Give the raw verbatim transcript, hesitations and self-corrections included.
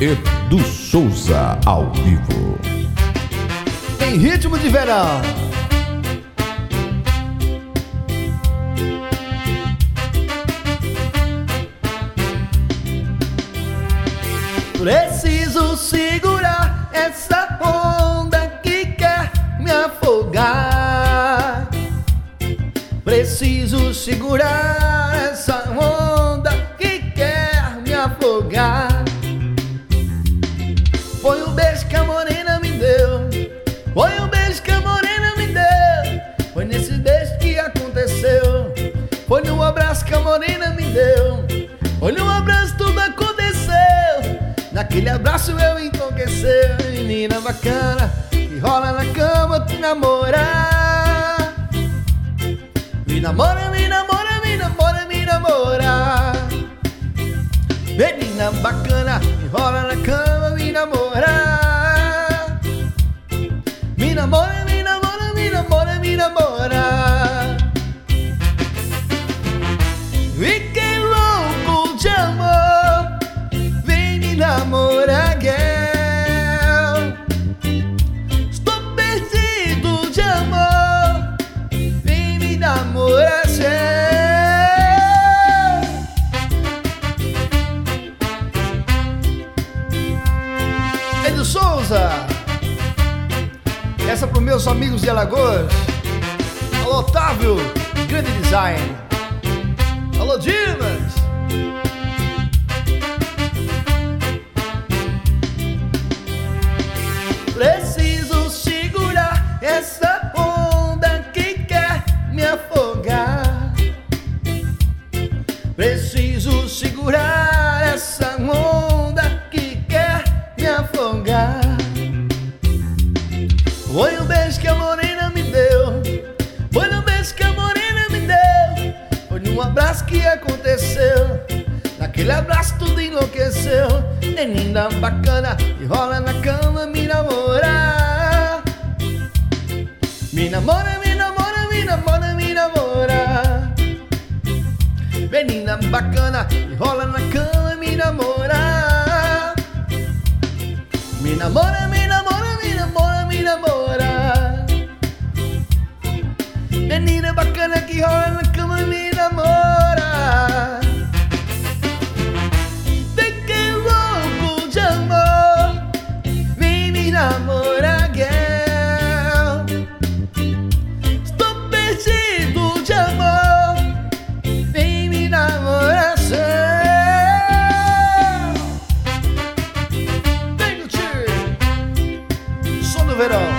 Edu Souza ao vivo. Em ritmo de verão. Preciso segurar essa onda que quer me afogar. Preciso segurar essa onda que quer me afogar. Foi um beijo que a morena me deu. Foi um beijo que a morena me deu. Foi nesse beijo que aconteceu. Foi no abraço que a morena me deu. Foi no abraço tudo aconteceu. Naquele abraço eu enlouqueceu. Menina bacana que rola na cama te namorar. Me namora, me namora, me namora, me namora. Menina bacana que rola na cama me namorar. Me namora, me namora, me namora, me namora. Fiquei louco de amor. Vem me namorar, girl. Estou perdido de amor. Vem me namorar, girl. Edu Souza. Essa para os meus amigos de Alagoas. Alô, Otávio, grande design. Alô, Dimas. Preciso segurar essa onda que quer me afogar. Preciso segurar essa onda que quer me afogar. Foi um beijo que a morena me deu. Foi um beijo que a morena me deu. Foi num abraço que aconteceu. Naquele abraço tudo enlouqueceu. Menina bacana que rola na cama me namorar. Me namora, me namora, me namora, me namora. Menina bacana que rola na cama me namorar. Me namora, me namora, me namora, me namora. Menina bacana que rola na cama me namora. Fiquei louco de amor. Vem me namorar, girl. Estou perdido de amor. Vem me namorar, céu. Vem curtir som do verão.